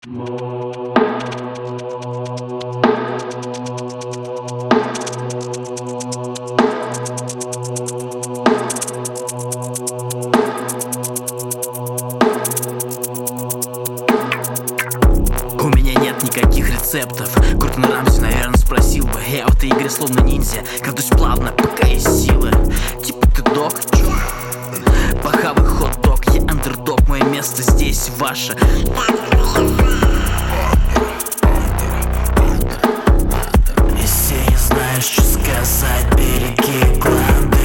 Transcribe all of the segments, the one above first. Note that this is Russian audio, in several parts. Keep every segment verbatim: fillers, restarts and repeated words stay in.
У меня нет никаких рецептов. Гордон Рамси, наверное, спросил бы. Я в этой игре словно ниндзя, крадусь плавно, пока есть силы. Типа ты док, чё? Похавый хот-дог, я андердог, мое место здесь ваше. Если не знаешь, что сказать, береги гланды.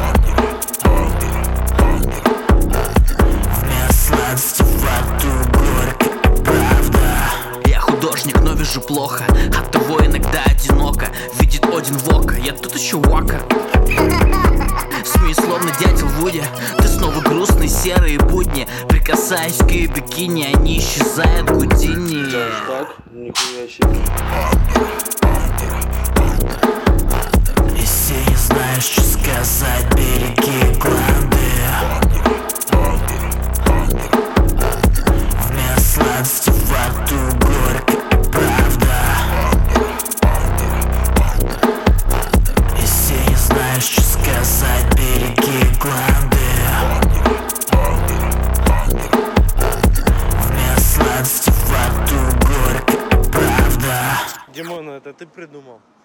Вместо сладости во рту горькая правда. Я художник, но вижу плохо, оттого иногда одиноко. Видит Один Вока, я тут еще Вака. Смеюсь, словно дятел Вуди. Ты снова грустный, серые будни. Прикасаясь к ее бикини, они исчезают Гудини. Так, нихуя себе. Если не знаешь, что сказать, береги гланды. Вместо сладости во рту горькая правда. Если не знаешь, что сказать, береги гланды. Вместо сладости во рту горькая правда. Димон, это ты придумал?